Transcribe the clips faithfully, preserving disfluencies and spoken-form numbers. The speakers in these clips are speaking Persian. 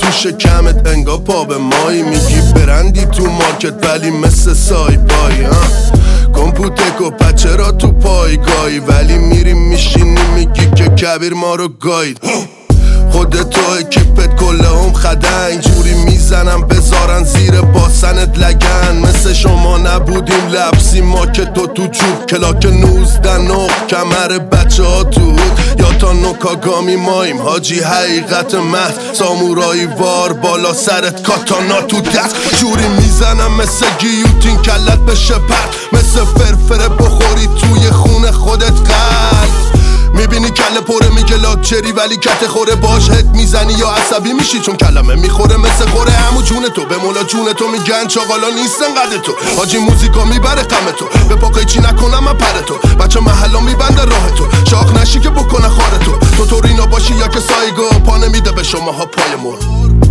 تو شکمت انگا پا به مایی. میگی برندی تو مارکت ولی مثل سایپایی. کمپوتک و پچه را تو پایگاهی ولی میری میشینی میگی که کبیر ما رو گاید. خودتو اکیپت کله هم خده اینجوری میزنم بذارن زیر باسنت لگن. مثل شما نبودیم لبسی ما که تو تو چوب کلاک نوزده نق کمر بچه ها تو یا تا نوکاگامی مایم حاجی حقیقت محض سامورایی وار بالا سرت کاتانا تو دست. جوری میزنم مثل گیوتین کلت بشه پرد مثل فرفره بخوری توی خون خودت قلب. میبینی کله پره میگه لاکچری ولی کت خوره باش هت میزنی یا عصبی میشی چون کلمه میخوره مثل خوره همو جون تو به مولا جون تو میگن چاقالا نیستن قد تو. حاجی موزیکا میبره غم تو به پاقی چی نکنم من پر تو. بچه محلا میبنده راه تو شاخ نشی که بکنه خاره تو. تو تورینا باشی یا که سایگو پا نمیده به شما ها پای مر.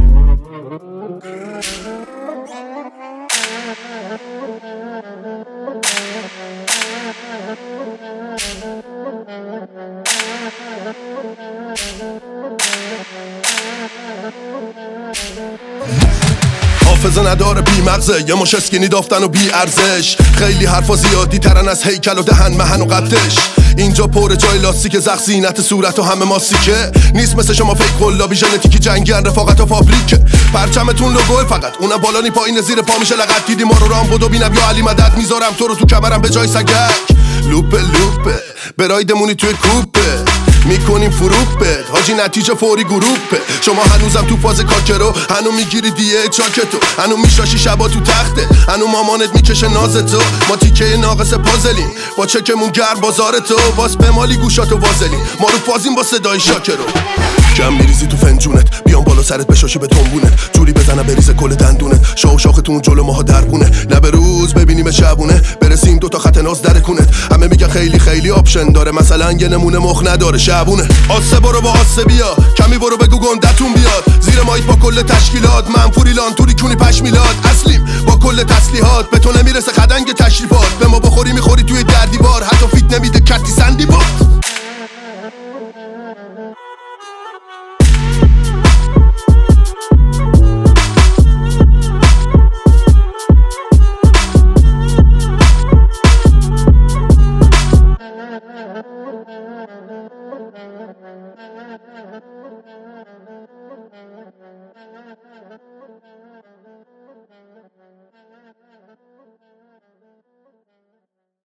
حافظه نداره بی مغزه یه مش اسکینی دافتن و بی ارزش. خیلی حرفا زیادی ترن از هیکل و دهن مهن و قدش. اینجا پر جای لاستیک زخ زینت صورت و همه ماستیکه. نیست مثل شما فیک قلابی ژنتیکی جنگیان رفاقت و فابریکه. پرچمتون لوگوه فقط اونم بالانی پایین زیر پا میشه لقد. دیدی ما رو رام بودو بینم یا علی مدد میذارم تو رو تو کمرم به جای سگک. لوپه لوپه برایدمونی توی کوپه میکنیم فروپت حاجی نتیجه فوری گروپه. شما هنوزم تو فاز کاکرو هنو میگیری دیه چاکتو هنو میشاشی شبا تو تخته هنو مامانت میکشه نازتو. ما تیکه ناقص پازلیم با چکمون گرم بازارتو باز به مالی گوشاتو وازلیم ما رو فازیم با صدای شاکرو. جمع میریزی تو فنجونت بیام بالا سرت بشاشی به تنبونت جوری بزنم بریزه کل دندونت. شاو شاختون جلو ماها دربونه لب روز ببینیم شبونه برسیم دوتا خط ناز در کونت. همه میگن خیلی خیلی آپشن داره مثلا یه نمونه مخ نداره شبونه. آسه برو با آسه بیا کمی برو بگو گندتون بیاد زیر مایت با کل تشکیلات. منفوری لانتوری کونی پش میلاد اصلیم با کل تسلیحات. به تو نمیرسه خدنگ تشریفات به ما بخوری میخوری توی دردی بار حتی فیت نمیده کتی سندی بار.